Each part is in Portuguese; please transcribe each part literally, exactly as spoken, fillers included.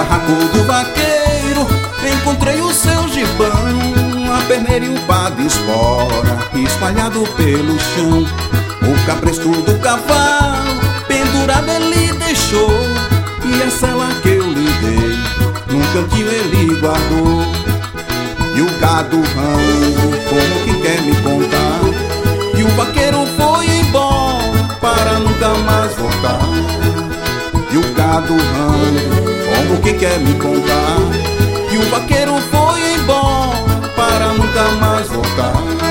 barraco do vaqueiro encontrei o seu gibão, a perneira e o pá de espora espalhado pelo chão. O cabresto do cavalo pendurado ele deixou, e a sela que eu lhe dei num cantinho ele guardou. E o gado rando como quem quer me contar, e o vaqueiro foi embora para nunca mais voltar. E o gado rando como quem quer me contar, e o vaqueiro foi embora para nunca mais voltar.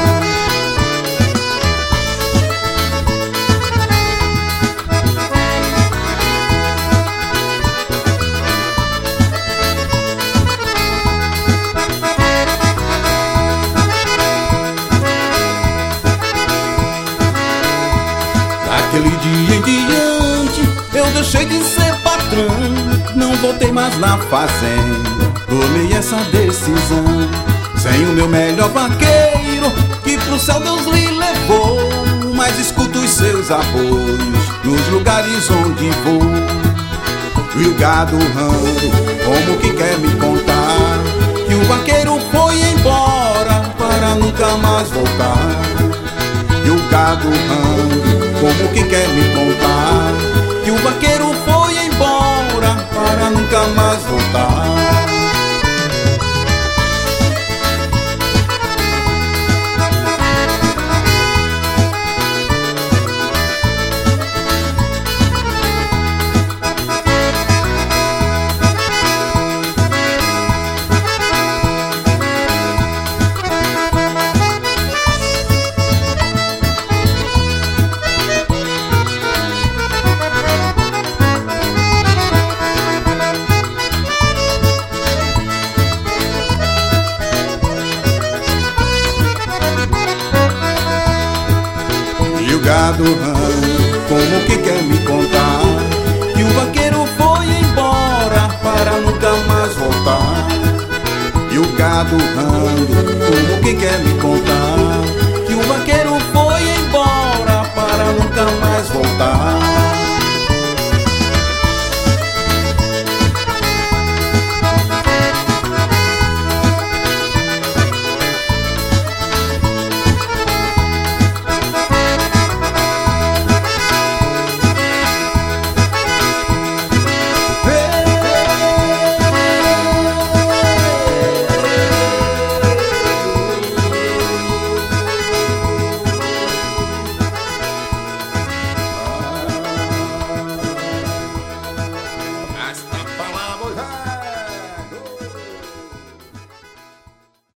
Daquele dia em diante eu deixei de ser patrão, não voltei mais na fazenda, tomei essa decisão. Sem o meu melhor vaqueiro, que pro céu Deus lhe levou, mas escuto os seus apoios nos lugares onde vou. E o gado rando como que quer me contar, que o vaqueiro foi embora para nunca mais voltar. E o gado rando como que quer me contar, que o vaqueiro foi embora para nunca mais voltar. O gado rando como que quer me contar, que o vaqueiro foi embora para nunca mais voltar. E o gado rando como que quer me contar,